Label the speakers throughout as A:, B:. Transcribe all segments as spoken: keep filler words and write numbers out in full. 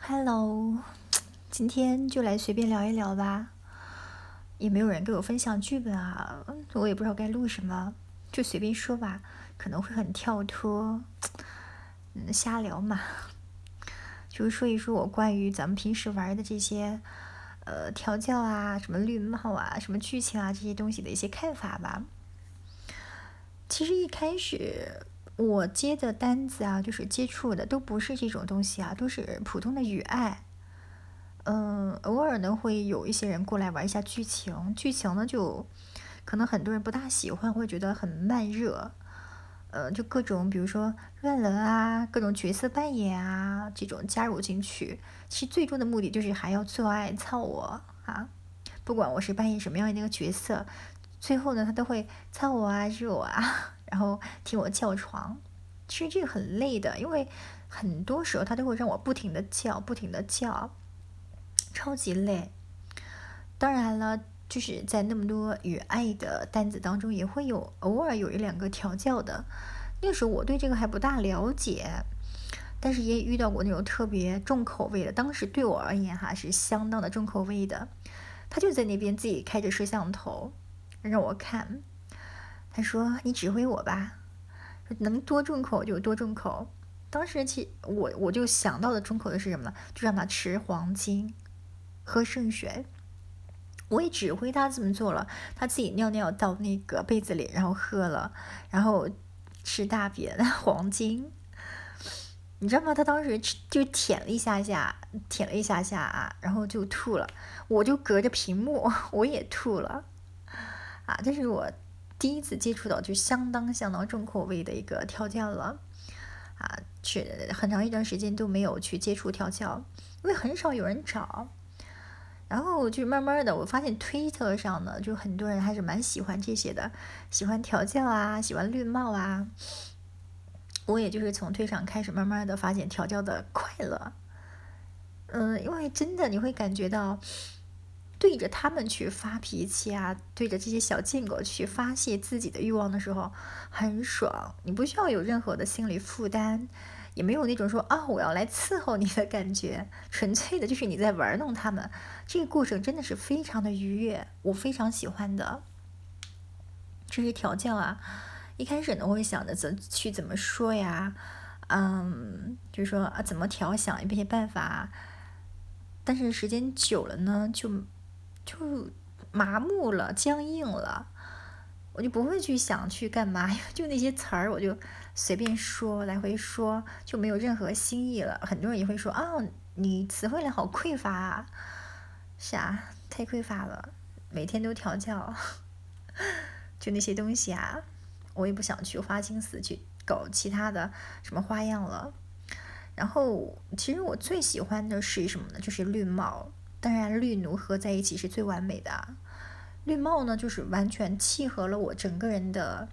A: Hello，今天就来随便聊一聊吧，也没有人给我分享剧本啊，我也不知道该录什么，就随便说吧，可能会很跳脱，嗯，瞎聊嘛，就是说一说我关于咱们平时玩的这些，呃，调教啊，什么绿帽啊，什么剧情啊这些东西的一些看法吧。其实一开始我接的单子啊，就是接触的都不是这种东西啊，都是普通的语爱。嗯，偶尔呢会有一些人过来玩一下剧情，剧情呢就可能很多人不大喜欢，会觉得很慢热。呃，就各种比如说乱伦啊，各种角色扮演啊，这种加入进去，其实最终的目的就是还要做爱操我啊，不管我是扮演什么样的一个角色，最后呢他都会操我啊，热我啊，然后听我叫床。其实这个很累的，因为很多时候他都会让我不停的叫，不停的叫。超级累。当然了，就是在那么多与爱的单子当中，也会有偶尔有一两个调教的。那个时候我对这个还不大了解，但是也遇到过那种特别重口味的。当时对我而言哈是相当的重口味的。他就在那边自己开着摄像头让我看，他说：“你指挥我吧，能多重口就多重口。”当时其我我就想到的重口的是什么呢？就让他吃黄金。喝圣水，我也指挥他这么做了，他自己尿尿到那个被子里，然后喝了，然后吃大便黄金，你知道吗？他当时就舔了一下下，舔了一下下啊，然后就吐了，我就隔着屏幕我也吐了啊！这是我第一次接触到就相当相当重口味的一个调教了啊，是很长一段时间都没有去接触调教，因为很少有人找。然后就慢慢的，我发现推特上呢，就很多人还是蛮喜欢这些的，喜欢调教啊，喜欢绿帽啊。我也就是从推上开始，慢慢的发现调教的快乐。嗯，因为真的你会感觉到，对着他们去发脾气啊，对着这些小贱狗去发泄自己的欲望的时候，很爽。你不需要有任何的心理负担，也没有那种说啊我要来伺候你的感觉，纯粹的就是你在玩弄他们。这个过程真的是非常的愉悦，我非常喜欢的。这些调教啊，一开始呢，我会想着怎去怎么说呀，嗯，就是说啊怎么调，想一些办法。但是时间久了呢，就就麻木了，僵硬了，我就不会去想去干嘛，就那些词儿我就随便说，来回说，就没有任何新意了。很多人也会说啊，你词汇量好匮乏啊，是啊，太匮乏了，每天都调教，就那些东西啊，我也不想去花心思去搞其他的什么花样了。然后，其实我最喜欢的是什么呢？就是绿帽。当然，绿奴合在一起是最完美的。绿帽呢，就是完全契合了我整个人的，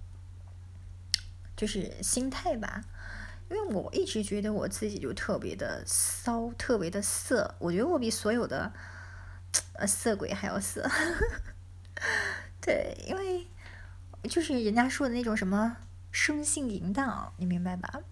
A: 就是心态吧。因为我一直觉得我自己就特别的骚，特别的色。我觉得我比所有的呃色鬼还要色。对，因为就是人家说的那种什么生性淫荡，你明白吧？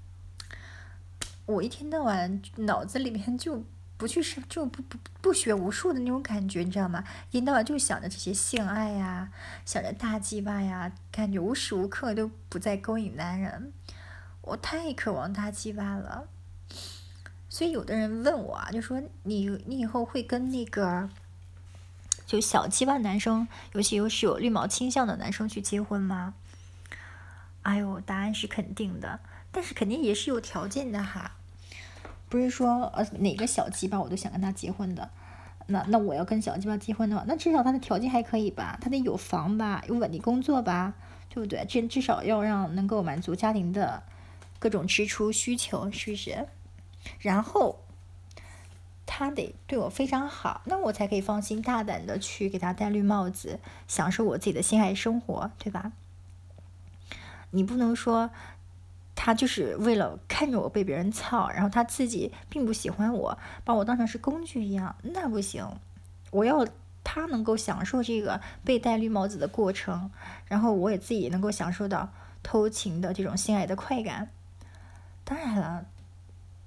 A: 我一天到晚脑子里面就不去是就不不不学无术的那种感觉，你知道吗？一天到晚就想着这些性爱呀，想着大鸡巴呀，感觉无时无刻都不在勾引男人。我太渴望大鸡巴了，所以有的人问我啊，就说你你以后会跟那个就小鸡巴男生，尤其又是有绿毛倾向的男生去结婚吗？哎呦，答案是肯定的，但是肯定也是有条件的哈。不是说呃哪个小鸡巴我都想跟他结婚的，那那我要跟小鸡巴结婚的话，那至少他的条件还可以吧，他得有房吧，有稳定工作吧，对不对？这至少要让能够满足家庭的各种支出需求，是不是？然后他得对我非常好，那我才可以放心大胆的去给他戴绿帽子，享受我自己的性爱生活，对吧？你不能说他就是为了看着我被别人操，然后他自己并不喜欢我，把我当成是工具一样，那不行。我要他能够享受这个被戴绿帽子的过程，然后我也自己能够享受到偷情的这种性爱的快感。当然了，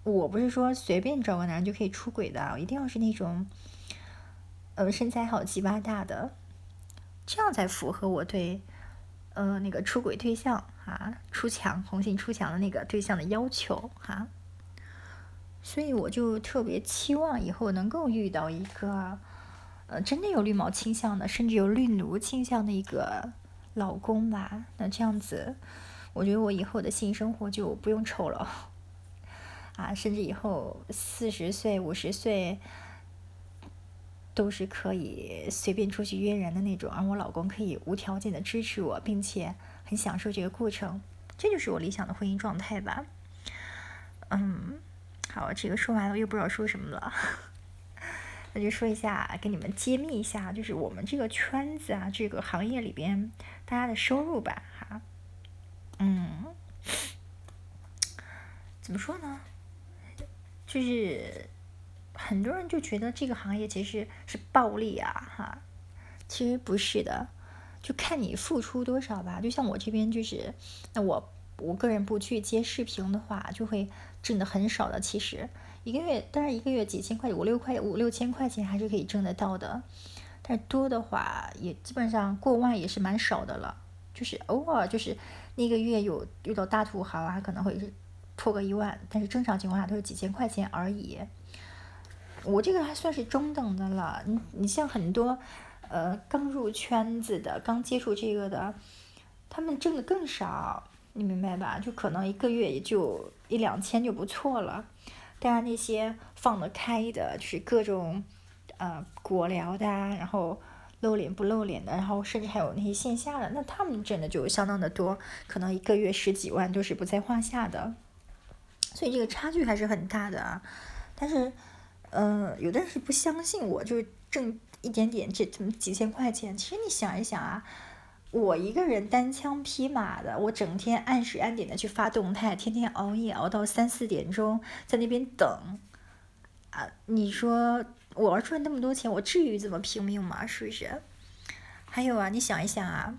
A: 我不是说随便找个男人就可以出轨的，一定要是那种，呃，身材好、鸡巴大的，这样才符合我对，呃，那个出轨对象啊，出墙、红杏出墙的那个对象的要求哈。所以我就特别期望以后能够遇到一个，呃，真的有绿毛倾向的，甚至有绿奴倾向的一个老公吧。那这样子，我觉得我以后的性生活就不用愁了。啊，甚至以后四十岁、五十岁都是可以随便出去约人的那种，而我老公可以无条件的支持我，并且很享受这个过程，这就是我理想的婚姻状态吧。嗯，好，这个说完了，我又不知道说什么了。那就说一下，给你们揭秘一下，就是我们这个圈子啊，这个行业里边大家的收入吧，哈，嗯，怎么说呢？就是很多人就觉得这个行业其实是暴利啊，哈，其实不是的，就看你付出多少吧。就像我这边就是，那我我个人不去接视频的话，就会挣的很少的。其实一个月，当然一个月几千块、五六块、五六千块钱还是可以挣得到的，但是多的话也基本上过万也是蛮少的了。就是偶尔就是那个月有遇到大土豪啊，可能会是破个一万，但是正常情况下都是几千块钱而已。我这个还算是中等的了，你你像很多，呃，刚入圈子的，刚接触这个的，他们挣的更少，你明白吧？就可能一个月也就一两千就不错了。当然那些放得开的，就是各种，呃，果聊的啊，然后露脸不露脸的，然后甚至还有那些线下的，那他们挣的就相当的多，可能一个月十几万都是不在话下的。所以这个差距还是很大的啊。但是，呃，有的人是不相信我，就是挣一点点这这么几千块钱。其实你想一想啊，我一个人单枪匹马的，我整天按时按点的去发动态，天天熬夜熬到三四点钟，在那边等啊。你说我要赚那么多钱，我至于这么拼命吗？是不是？还有啊，你想一想啊，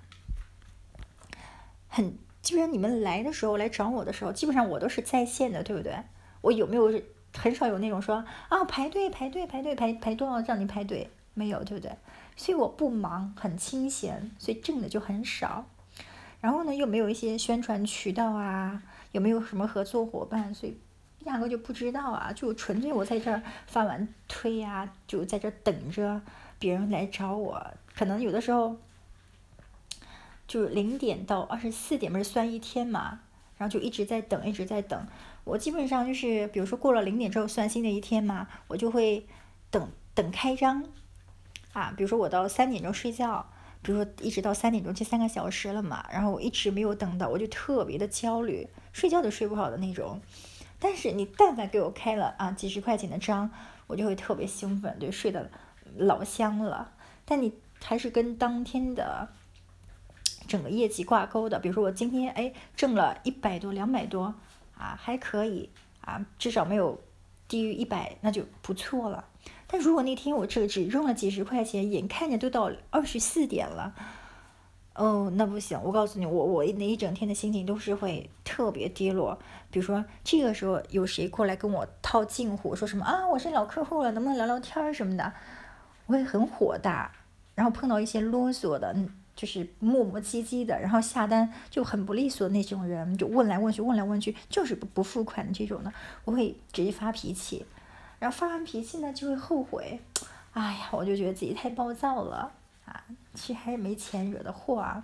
A: 很基本上你们来的时候来找我的时候，基本上我都是在线的，对不对？我有没有很少有那种说啊排队排队排队排排多少让你排队，没有，对不对？所以我不忙，很清闲，所以挣的就很少。然后呢，又没有一些宣传渠道啊，有没有什么合作伙伴，所以压根就不知道啊，就纯粹我在这儿发完推呀、啊，就在这等着别人来找我。可能有的时候就是零点到二十四点不是算一天嘛，然后就一直在等，一直在等。我基本上就是，比如说过了零点之后算新的一天嘛，我就会等等开张啊。比如说我到三点钟睡觉，比如说一直到三点钟这三个小时了嘛，然后我一直没有等到，我就特别的焦虑，睡觉都睡不好的那种。但是你但凡给我开了啊几十块钱的张，我就会特别兴奋，对，睡得老香了。但你还是跟当天的整个业绩挂钩的，比如说我今天哎挣了一百多、两百多啊，还可以啊，至少没有低于一百，那就不错了。但如果那天我这只挣了几十块钱，眼看着都到二十四点了，哦，那不行！我告诉你，我我那一整天的心情都是会特别低落。比如说这个时候有谁过来跟我套近乎，说什么啊，我是老客户了，能不能聊聊天什么的，我会很火大。然后碰到一些啰嗦的，就是磨磨唧唧的，然后下单就很不利索的那种人，就问来问去，问来问去，就是不不付款的这种的，我会直接发脾气。然后发完脾气呢，就会后悔。哎呀，我就觉得自己太暴躁了啊！其实还是没钱惹的祸啊。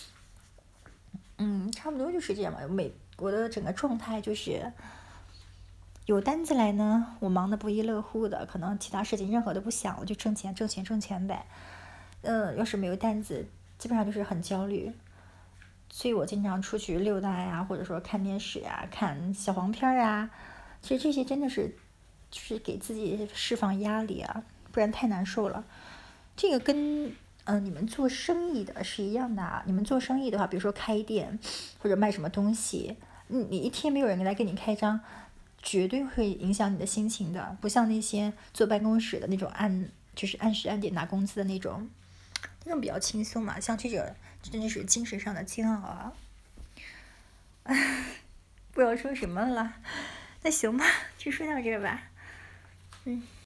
A: 嗯，差不多就是这样吧。每我的整个状态就是，有单子来呢，我忙得不亦乐乎的，可能其他事情任何都不想，我就挣钱挣钱挣钱呗。嗯，要是没有单子，基本上就是很焦虑。所以我经常出去溜达呀，或者说看电视呀，看小黄片啊。其实这些真的是，就是给自己释放压力啊，不然太难受了。这个跟嗯、呃、你们做生意的是一样的啊。你们做生意的话，比如说开店或者卖什么东西，你你一天没有人来给你开张，绝对会影响你的心情的。不像那些坐办公室的那种按就是按时按点拿工资的那种，那种比较轻松嘛。像这种真的是精神上的煎熬啊。不知道说什么了，那行吧， 就说到这儿吧。嗯。